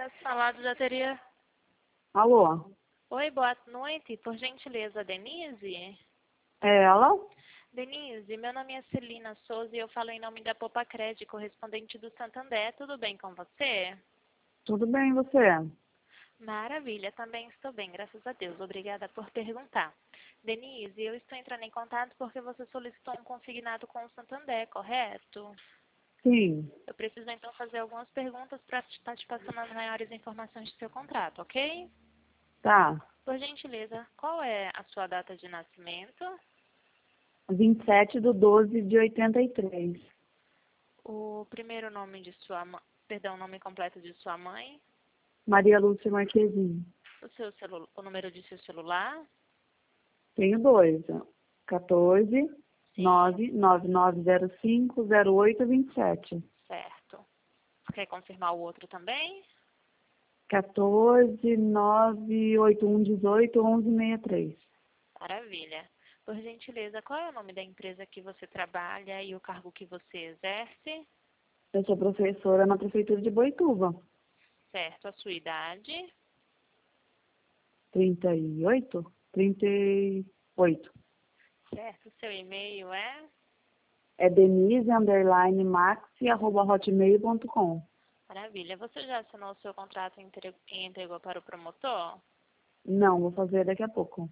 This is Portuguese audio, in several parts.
Salado já teria... Alô? Oi, boa noite. Por gentileza, Denise? É ela? Denise, meu nome é Celina Souza e eu falo em nome da Popa Cred, correspondente do Santander. Tudo bem com você? Tudo bem, e você? Maravilha, também estou bem, graças a Deus. Obrigada por perguntar. Denise, eu estou entrando em contato porque você solicitou um consignado com o Santander, correto? Sim. Eu preciso então fazer algumas perguntas para estar te passando as maiores informações do seu contrato, ok? Tá. Por gentileza, qual é a sua data de nascimento? 27/12/83. O primeiro nome de sua mãe, perdão, o nome completo de sua mãe? Maria Lúcia Marquezine. O número de seu celular? Tenho dois. 14 Sim, 999050827. certo. Quer confirmar o outro também? 14 98118 1163. Maravilha. Por gentileza, qual é o nome da empresa que você trabalha e o cargo que você exerce? Eu sou professora na prefeitura de Boituva. Certo. A sua idade? 38? 38. Certo. Seu e-mail é? É denise_max@hotmail.com. Maravilha. Você já assinou o seu contrato e entregou para o promotor? Não, vou fazer daqui a pouco.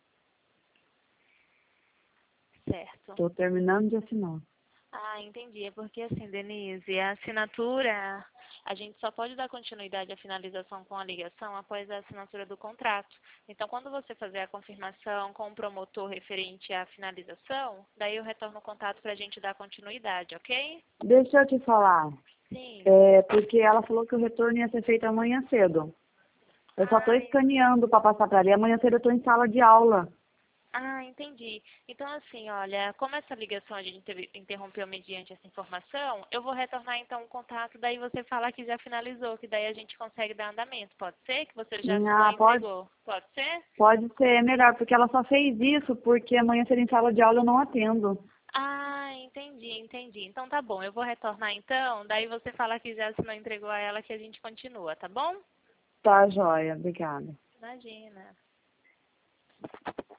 Certo. Estou terminando de assinar. Ah, entendi. É porque assim, Denise, a assinatura, a gente só pode dar continuidade à finalização com a ligação após a assinatura do contrato. Então, quando você fazer a confirmação com o promotor referente à finalização, daí eu retorno o contato para a gente dar continuidade, ok? Deixa eu te falar. Sim. Porque ela falou que o retorno ia ser feito amanhã cedo. Eu só estou Ah, escaneando para passar para ali. Amanhã cedo eu estou em sala de aula. entendi. Então, assim, olha, como essa ligação a gente interrompeu mediante essa informação, eu vou retornar então o contato, daí você fala que já finalizou, que daí a gente consegue dar andamento. Pode ser? Que você já assinou e Ah, entregou. Pode ser? pode ser melhor, porque ela só fez isso porque amanhã cedo em sala de aula eu não atendo. Ah, entendi. Então tá bom, eu vou retornar então, daí você fala que já assinou e entregou a ela que a gente continua, tá bom? Tá, joia. Obrigada. Imagina.